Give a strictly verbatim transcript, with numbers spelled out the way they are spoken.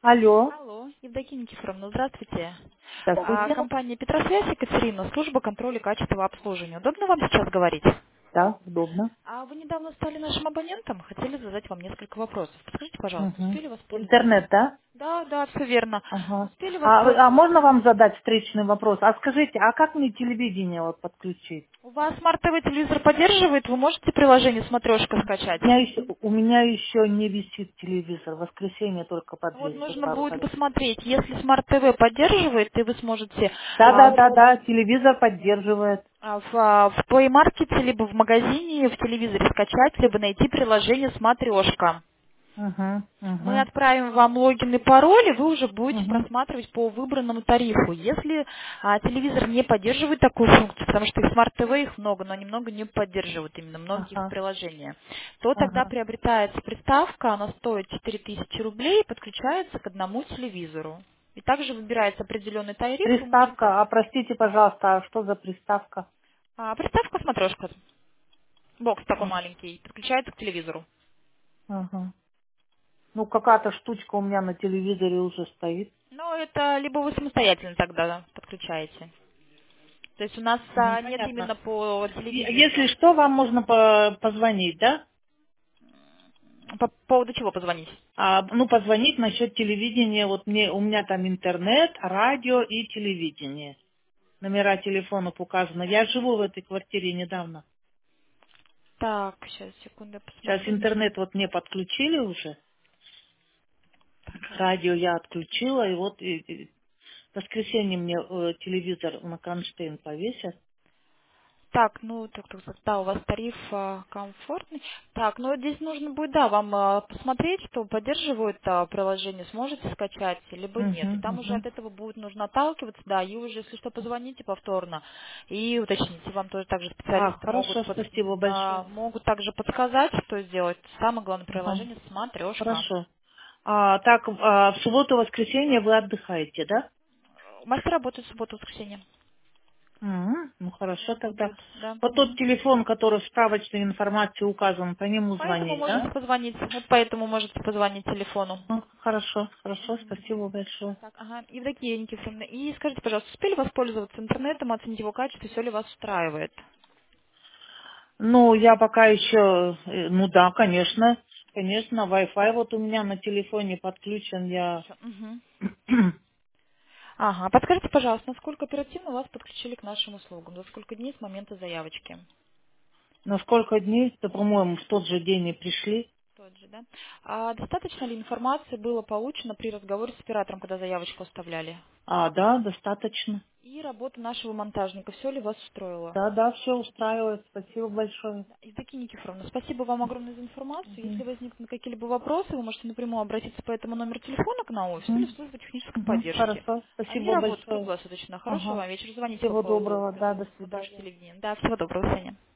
Алло, Алло, Евдокия Никифоровна, здравствуйте. А, здравствуйте. компания Петросвязь, Екатерина, служба контроля качества обслуживания. Удобно вам сейчас говорить? Да, удобно. А вы недавно стали нашим абонентом, хотели задать вам несколько вопросов. Подскажите, пожалуйста, Мгм. успели воспользоваться? Интернет, да? Да, да, все верно. Ага. Успели А, а воспользоваться? можно вам задать встречный вопрос? А скажите, а как мне телевидение вот подключить? У вас Smart ти ви телевизор поддерживает? Вы можете приложение «Смотрешка» скачать? У меня еще, у меня еще не висит телевизор. В воскресенье только Вот подвесит нужно пару будет раз. посмотреть. Если Smart ти ви поддерживает, и вы сможете Да, а, да, да, да, телевизор поддерживает. а, в, а, в Play Market либо в магазине в телевизоре скачать, либо найти приложение «Смотрешка». Угу, Мы угу, отправим вам логин и пароль, и вы уже будете угу. просматривать по выбранному тарифу. Если а, телевизор не поддерживает такую функцию, потому что их Smart ти ви их много, но они много не поддерживают, именно многие их Ага, приложения, то тогда ага. приобретается приставка, она стоит четыре тысячи рублей и подключается к одному телевизору. И также выбирается определенный тариф, вы можете... Приставка, а простите, пожалуйста, а что за приставка? А, приставка смотрешка, бокс такой Ага. маленький, подключается к телевизору. Ага. Ну, какая-то штучка у меня на телевизоре уже стоит. Но это либо вы самостоятельно тогда подключаете. То есть у нас Мгм, а, нет понятно. именно по Е- телевизору. Если что, вам можно по- позвонить, да? По поводу чего позвонить? А, ну, позвонить насчет телевидения. Вот мне, у меня там интернет, радио и телевидение. Номера телефонов указаны. Я живу в этой квартире недавно. Так, сейчас, секунду, я Сейчас посмотрю. интернет вот мне подключили уже. Радио я отключила, и вот и- и в воскресенье мне э, телевизор на кронштейн повесят. Так, ну, так, так, так, да, у вас тариф а, комфортный. Так, ну, вот здесь нужно будет, да, вам а, посмотреть, что поддерживают а, приложение, сможете скачать, либо нет. И Угу, там уже угу. от этого будет нужно отталкиваться, да, и уже, если что, позвоните повторно и уточните. Вам тоже также А, специалисты могут, хорошо, под- спасибо а, большое. могут также подсказать, что сделать. Самое главное Ага, приложение «Смотрешка». хорошо. А, так, а, в субботу-воскресенье вы отдыхаете, да? Мастер работает в субботу, воскресенье. Мгм, ну хорошо тогда. Работают, да. Вот тот Мгм. телефон, который в справочной информации указан, по нему Поэтому звонить, можете да? позвонить. Вот поэтому можете позвонить телефону. Ну, хорошо, хорошо, спасибо большое. Так, ага. Евдокия Никифоровна, и скажите, пожалуйста, успели воспользоваться интернетом, оценить его качество, все ли вас устраивает? Ну, я пока еще, э, ну да, конечно, конечно, Wi-Fi вот у меня на телефоне подключен, я Всё, мгм. Ага. Подскажите, пожалуйста, насколько оперативно вас подключили к нашим услугам? За сколько дней с момента заявочки? на сколько дней, то, по-моему, в тот же день и пришли. Тот же, да? А достаточно ли информации было получено при разговоре с оператором, когда заявочку оставляли? А, да, достаточно. И работа нашего монтажника, все ли вас устроило? Да, да, все устраивает, спасибо большое. Да, Евдокия Никифоровна, спасибо вам огромное за информацию. Если Мгм, возникнут какие-либо вопросы, вы можете напрямую обратиться по этому номеру телефона к нам или в мгм, службу технической мгм, поддержки. хорошо, Они спасибо работают большое. круглосуточно. Хорошего Ага. вам вечера. Звоните по Всего поводу доброго, да, до производства, да, свидания. телевидения. Да, всего доброго, до свидания.